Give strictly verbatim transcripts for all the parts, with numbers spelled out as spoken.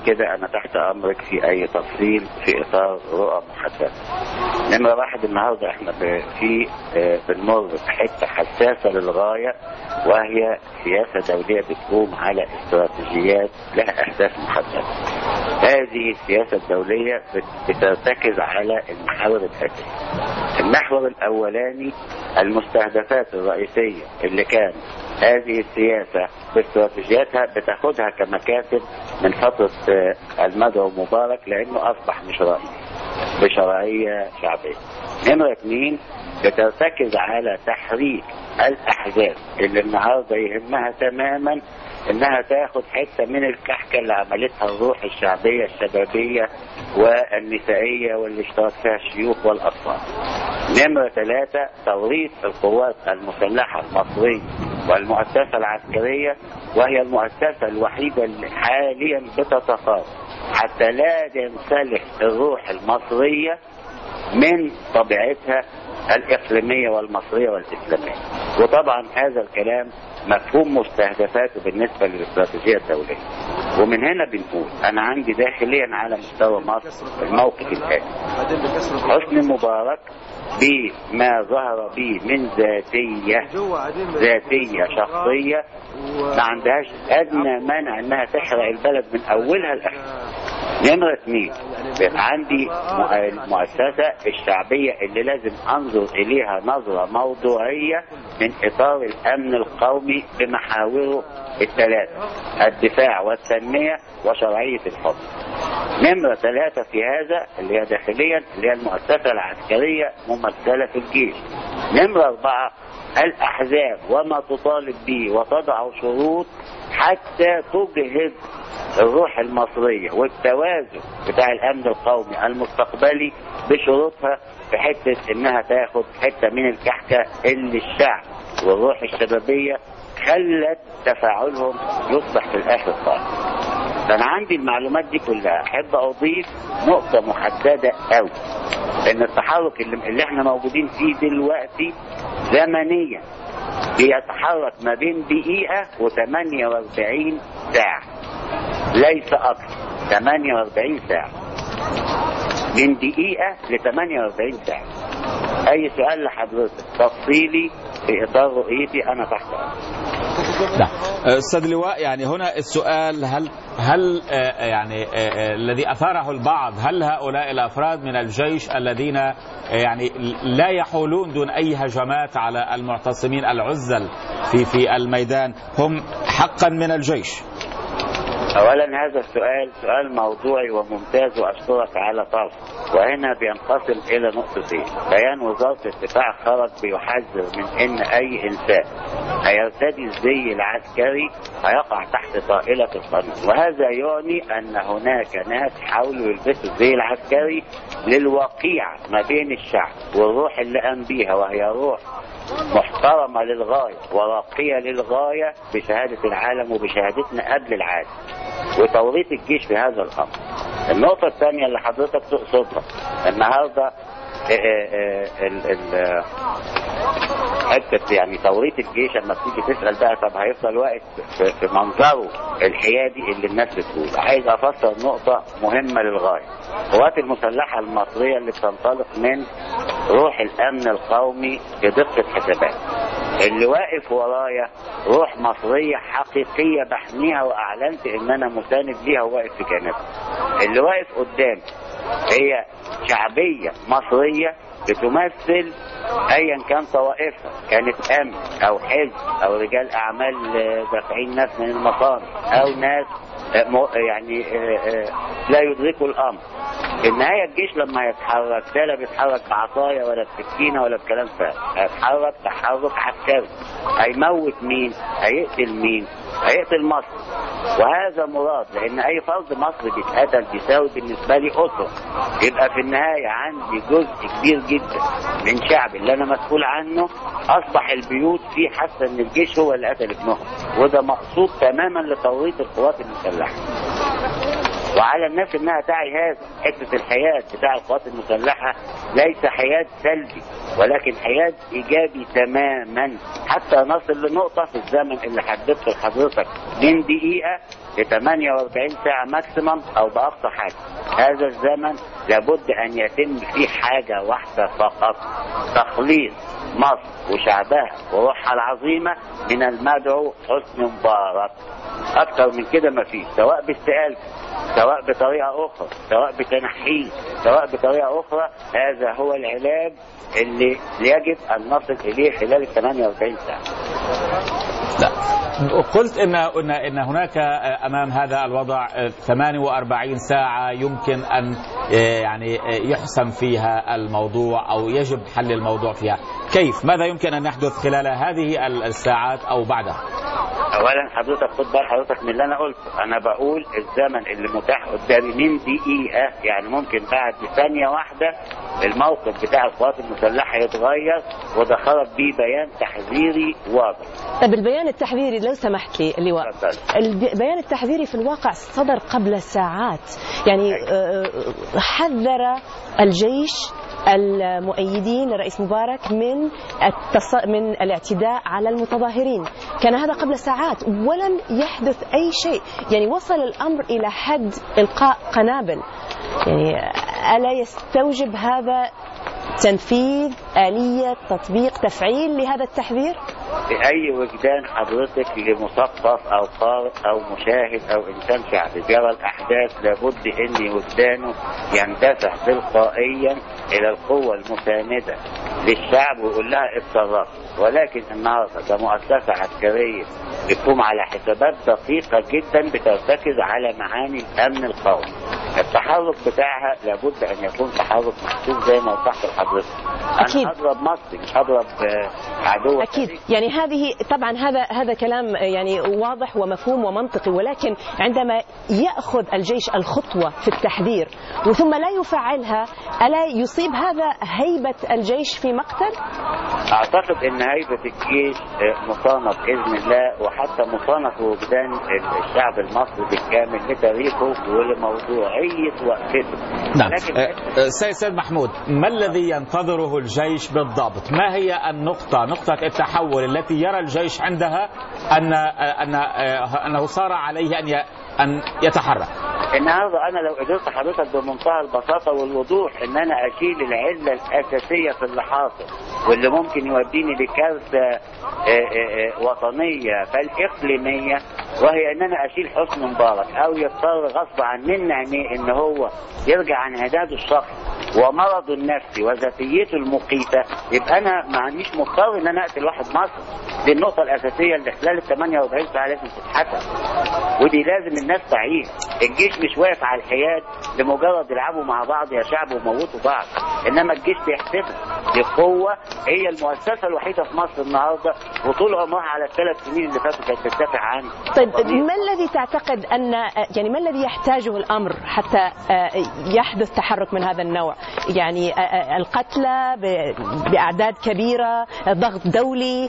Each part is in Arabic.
كده أنا تحت أمرك في أي تفصيل في إطار رؤى محددة. نمرة واحد، النهاردة احنا في بنمر بحتة حساسة للغاية، وهي سياسة دولية بتقوم على استراتيجيات لها أهداف محددة. هذه السياسة الدولية بترتكز على المحاور الآتية. المحور الأولاني المستهدفات الرئيسية اللي كان هذه السياسة باستراتيجياتها بتاخدها كمكاسب من فترة المدعو مبارك، لأنه أصبح مش رئيس بشرعية شعبية. نمرة اثنين، بترتكز على تحريك الأحزاب اللي النهارده يهمها تماما انها تاخد حته من الكحكه اللي عملتها الروح الشعبيه الشبابيه والنسائيه واللي اشترك فيها الشيوخ والاطفال. نمره ثلاثه، توريث القوات المسلحه المصريه والمؤسسه العسكريه، وهي المؤسسه الوحيده اللي حاليا بتتفاوض حتى لا ينسلخ الروح المصريه من طبيعتها الإقليمية والمصرية والإسلامية. وطبعا هذا الكلام مفهوم مستهدفاته بالنسبة للاستراتيجية الدولية. ومن هنا بنقول أنا عندي داخليا على مستوى مصر الموقف الآتي: حسني مبارك بما ظهر به من ذاتية ذاتية شخصية ما عندهاش أدنى مانع أنها تحرق البلد من أولها لآخرها. نمرة اثنين، عندي المؤسسة الشعبية اللي لازم أنظر إليها نظرة موضوعية من إطار الأمن القومي بمحاوره الثلاثة: الدفاع والتنمية وشرعية الحكم. نمرة ثلاثة في هذا اللي هي داخليا اللي هي المؤسسة العسكرية ممثلة في الجيش. نمرة أربعة، الأحزاب وما تطالب به وتضع شروط حتى تجهز الروح المصرية والتوازن بتاع الأمن القومي المستقبلي بشروطها، في حتة إنها تاخد حتة من الكحكة اللي الشعب والروح الشبابية خلت تفاعلهم يصبح في الآخر صالح. أنا عندي المعلومات دي كلها. أحب أضيف نقطة محددة أوي، إن التحرك اللي, اللي احنا موجودين فيه دلوقتي زمنيا بيتحرك ما بين دقيقة وثمانية واربعين ساعة، ليس أكثر. ثمانية واربعين ساعة، من دقيقة ل ثمانية واربعين ساعة. أي سؤال لحضرتك تفصيلي في إطار رؤيتي أنا تحت أمرك. نعم أستاذ اللواء، يعني هنا السؤال: هل هل يعني الذي أثاره البعض، هل هؤلاء الأفراد من الجيش الذين يعني لا يحولون دون أي هجمات على المعتصمين العزل في في الميدان هم حقا من الجيش؟ أولا هذا السؤال سؤال موضوعي وممتاز وأشكرك على طرحه. وهنا بينقسم إلى نقطتين: بيان وزارة الدفاع خرج بيحذر من إن أي إنسان هيرتدي الزي العسكري هيقع تحت طائلة القانون، وهذا يعني أن هناك ناس حاولوا يلبسوا الزي العسكري للوقيعة ما بين الشعب والروح اللي قام بيها، وهي روح محترمة للغاية وراقية للغاية بشهادة العالم وبشهادتنا قبل العالم، وتوريط الجيش في هذا الأمر. النقطة الثانية اللي حضرتك تقصدها النهاردة حتة يعني توريط الجيش، لما بتيجي تسأل بقى طب هيفضل واقف في منظره الحيادي اللي الناس بتقول. عايز أفسر نقطة مهمة للغاية: القوات المسلحة المصرية اللي بتنطلق من روح الأمن القومي بدقة حسابات، اللي واقف ورايا روح مصرية حقيقية بحميها وأعلنت إن أنا مساند ليها وواقف في جانبها. اللي واقف قدامي هي شعبية مصرية بتمثل ايا كان طوائفها، كانت امن او حزب او رجال اعمال دافعين ناس من المصانع او ناس يعني لا يدركوا الامر. في النهايه الجيش لما يتحرك ده لا بيتحرك بعصايه ولا بسكينه ولا بكلام فارغ، هيتحرك تحرك عسكري. هيموت مين؟ هيقتل مين؟ هيقتل مصر، وهذا مراد، لان اي فرد مصري بيتقتل بيساوي بالنسبه لي اسره. يبقى في النهايه عندي جزء كبير جدا من شعب اللي انا مسؤول عنه اصبح البيوت فيه حاسه ان الجيش هو اللي قتل ابنهم، وده مقصود تماما لتوريط القوات المسلحه. وعلى الناس انها تعي هذا، حته الحياد بتاع القوات المسلحه ليس حياد سلبي، ولكن حياد ايجابي تماما حتى نصل لنقطه في الزمن اللي حددته لحضرتك من دقيقه ل ثمانية وأربعين ساعه ماكسيمم او باقصى حاجه. هذا الزمن لابد ان يتم فيه حاجه واحده فقط، تخليص مصر وشعبها وروحها العظيمه من المدعو حسني مبارك. اكتر من كده ما فيش، سواء باستقالته سواء بطريقه اخرى سواء بتنحيه سواء بطريقه اخرى. هذا هو العلاج اللي يجب ان نصل اليه خلال ال ثمانية وأربعين ساعه. لا، قلت ان ان ان هناك امام هذا الوضع ثمانية وأربعين ساعه يمكن ان يعني يحسم فيها الموضوع او يجب حل الموضوع فيها. كيف؟ ماذا يمكن ان يحدث خلال هذه الساعات او بعدها؟ اولا حضرتك خد بال حضرتك من اللي انا قلته، انا بقول الزمن اللي متاح قدامي من دقيقه، يعني ممكن بعد ثانيه واحده الموقف بتاع القوات المسلحه يتغير، وده خرج بيه بيان تحذيري واضح. طيب البيان التحذيري لو سمحت لي اللواء، البيان التحذيري في الواقع صدر قبل ساعات، يعني حذر الجيش المؤيدين لرئيس مبارك من التص... من الاعتداء على المتظاهرين. كان هذا قبل ساعات ولم يحدث أي شيء، يعني وصل الأمر إلى حد إلقاء قنابل. يعني ألا يستوجب هذا تنفيذ آلية تطبيق تفعيل لهذا التحذير؟ بأي وجدان حضرتك لمثقف أو قارئ أو مشاهد أو إنسان شعبي بيرى الأحداث لابد أن وجدانه يندفع تلقائيا إلى القوة المساندة للشعب ويقول لها اتصرف. ولكن النهارده كمؤسسة عسكرية بتقوم على حسابات دقيقة جدا بترتكز على معاني الأمن القومي. التحرك بتاعها لابد أن يكون تحرك محسوب زي ما وضحت لحضرتك. أكيد. أنا أضرب مصري مش أضرب عدو. أكيد. يعني هذه طبعا هذا هذا كلام يعني واضح ومفهوم ومنطقي، ولكن عندما يأخذ الجيش الخطوة في التحذير وثم لا يفعلها، ألا يصيب هذا هيبة الجيش في مقتل؟ أعتقد أن هيبة الجيش مصانة بإذن الله، وحتى مصانة وجدان الشعب المصري بالكامل لتاريخه ولموضوعية وقفته. نعم. سيد سيد محمود، ما الذي ينتظره الجيش بالضبط؟ ما هي النقطة نقطة التحول التي يرى الجيش عندها أن أن أنه صار عليه أن أن يتحرك؟ النهارده انا لو قدرت حضرتك بمنتهى البساطه والوضوح ان انا اشيل العله الاساسيه في اللي حاصل واللي ممكن يوديني لكارثه وطنيه بل اقليميه، وهي ان انا اشيل حسني مبارك او يضطر غصب عن من عينيه ان هو يرجع عن عناده الشخصي ومرضه النفسي وذاتيته المقيته، يبقى انا ما عنديش مضطر ان انا اقتل واحد مصري. دي النقطه الاساسيه اللي خلال ال ثمانية وأربعين ساعه لازم تتحسب، ودي لازم الناس تعيش. الجيش مش واقف على الحياد لمجرد يلعبوا مع بعض يا شعب وموتوا بعض، انما الجيش بيحسبها. دي قوه هي المؤسسه الوحيده في مصر النهارده وطول عمرها على الثلاث سنين اللي فاتوا كانت بتدافع عنه. طيب ما الذي تعتقد ان يعني ما الذي يحتاجه الامر حتى يحدث تحرك من هذا النوع؟ يعني القتلى باعداد كبيره، ضغط دولي،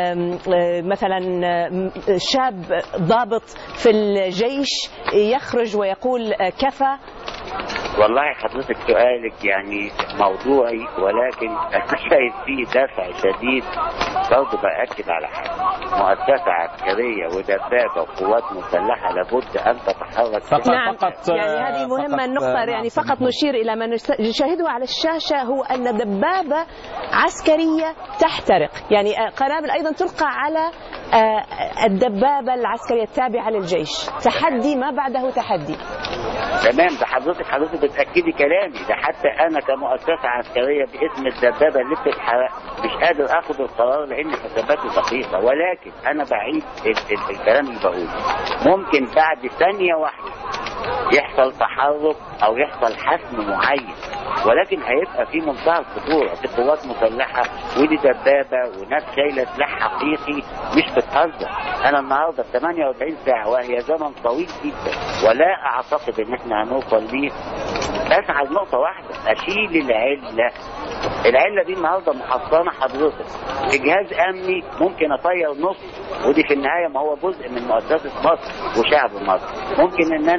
مثلا شاب ضابط في الجيش يخرج ويقول كفى؟ والله حضرتك سؤالك يعني موضوعي، ولكن انا شايف فيه دفع شديد. برضه باكد على حاجه، مؤسسه عسكريه ودبابه وقوات مسلحه لابد ان تتحرك. فقط نعم. فقط يعني هذه مهمه النقطه، يعني فقط نشير الى ما نشاهده على الشاشه هو ان دبابه عسكريه تحترق، يعني قنابل ايضا تلقى على الدبابه العسكريه التابعه للجيش. تحدي ما بعده تحدي. تمام. ده حضرتك حضرتك بتاكدي كلامي. ده حتى انا كمؤسسه عسكريه باسم الدبابه اللي بتتحرق مش قادر اخذ القرار لان حساباتي دقيقه، ولكن انا بعيد ال ال الكلام اللي بقوله. ممكن بعد ثانيه واحده يحصل تحرك او يحصل حسم معين، ولكن هيبقى في منتهى الخطوره. في قوات مسلحه ودي دبابه وناس شايله سلاح حقيقي مش بتهزر. انا النهارده ثمانية وأربعين ساعه وهي زمن طويل جدا، ولا اعتقد ان احنا هنوصل ليه. اسعى لنقطه واحده، اشيل العله. العله دي النهارده محصنه حضرتك بجهاز امني ممكن اطير نص، ودي في النهايه ما هو جزء من مؤسسه مصر وشعب مصر. ممكن ان انا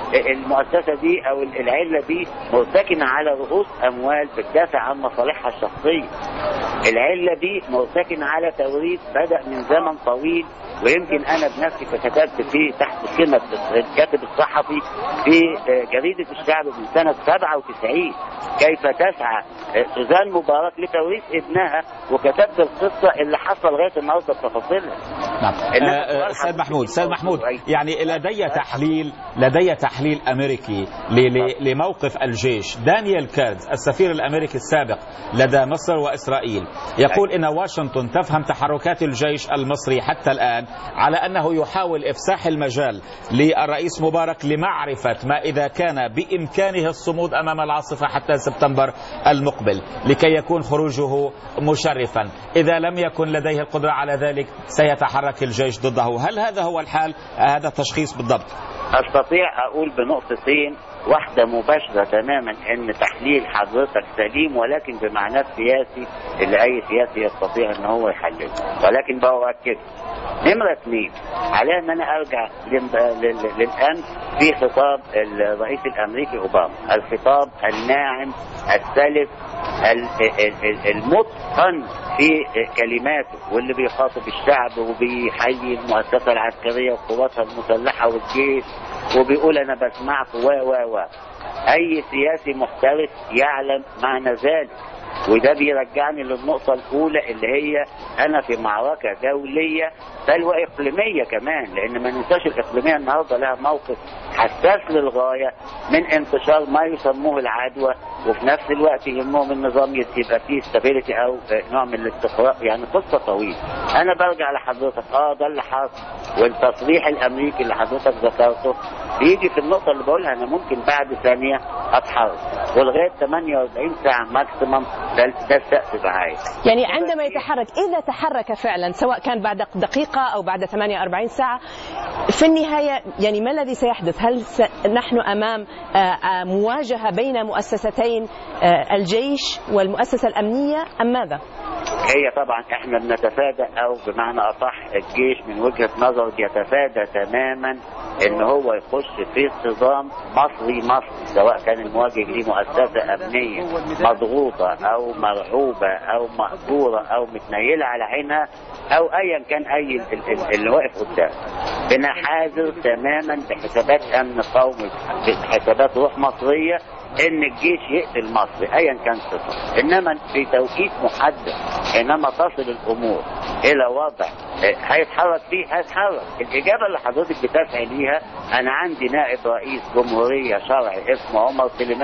المؤسسة دي أو العلة دي مرتكنة على رؤوس أموال بتدافع عن مصالحها الشخصية. العلة دي مرتكنة على توريث بدأ من زمن طويل، ويمكن أنا بنفسي كتبت فيه تحت كلمة الكاتب الصحفي في جريدة الشعب من سنة سبعة وتسعين كيف تسعى سوزان مبارك لتوريث ابنها، وكتبت القصة اللي حصل لغاية النهارده بتفاصيلها. نعم. أستاذ محمود أستاذ محمود يعني لدي تحليل لدي تحليل أمريكي لموقف الجيش. دانيال كيرز السفير الأمريكي السابق لدى مصر وإسرائيل يقول إن واشنطن تفهم تحركات الجيش المصري حتى الآن على أنه يحاول إفساح المجال للرئيس مبارك لمعرفة ما إذا كان بإمكانه الصمود أمام العاصفة حتى سبتمبر المقبل لكي يكون خروجه مشرفا. إذا لم يكن لديه القدرة على ذلك سيتحرك الجيش ضده. هل هذا هو الحال؟ هذا التشخيص بالضبط؟ أستطيع أقول بنقطتين، واحدة مباشرة تماما ان تحليل حضرتك سليم، ولكن بمعنى السياسي اللي اي سياسي يستطيع ان هو يحلله، ولكن بأؤكد. نمرة اثنين، على ان انا ارجع للامس في خطاب الرئيس الامريكي اوباما، الخطاب الناعم السلس المتقن في كلماته، واللي بيخاطب الشعب وبيحيي المؤسسة العسكرية وقواتها المسلحة والجيش، وبيقول انا بسمعك و و و اي سياسي محترف يعلم معنى ذلك. وده بيرجعني للنقطة الأولى اللي هي أنا في معركة دولية بل وإقليمية كمان، لأن ما ننساش الإقليمية النهاردة لها موقف حساس للغاية من انتشار ما يسموه العدوى، وفي نفس الوقت يهمهم النظام يبقى فيه استابيليتي أو نوع من الاستقرار، يعني قصة طويلة. أنا برجع لحضرتك آه ده اللي حاصل، والتصريح الأمريكي اللي حضرتك ذكرته بيجي في النقطة اللي بقولها أنا ممكن بعد ثانية أتحرك، ولغاية ثمانية وأربعين ساعة ماكسيمم ده ده السقف معايا. يعني عندما يتحرك، إذا تحرك فعلا سواء كان بعد دقيقة أو بعد ثمانية وأربعين ساعة، في النهاية يعني ما الذي سيحدث؟ هل نحن أمام مواجهة بين مؤسستين الجيش والمؤسسة الأمنية أم ماذا؟ هي طبعا احنا بنتفادى، او بمعنى اصح الجيش من وجهة نظر يتفادى تماما ان هو يخش في صدام مصري مصري، سواء كان المواجه ليه مؤسسة امنية مضغوطة او مرعوبة او مقدورة او متنيلة على عينها، او ايا كان اي اللي واقف قدام. بنحاذر تماما بحسابات امن قومي، بحسابات روح مصرية، ان الجيش يقتل مصر ايا كان صفه، انما في توقيت محدد حينما تصل الامور الى وضع هيتحرك فيه هيتحرك. الاجابه اللي حضرتك بتسعي ليها، انا عندي نائب رئيس جمهوريه شرعي اسمه عمر سليمان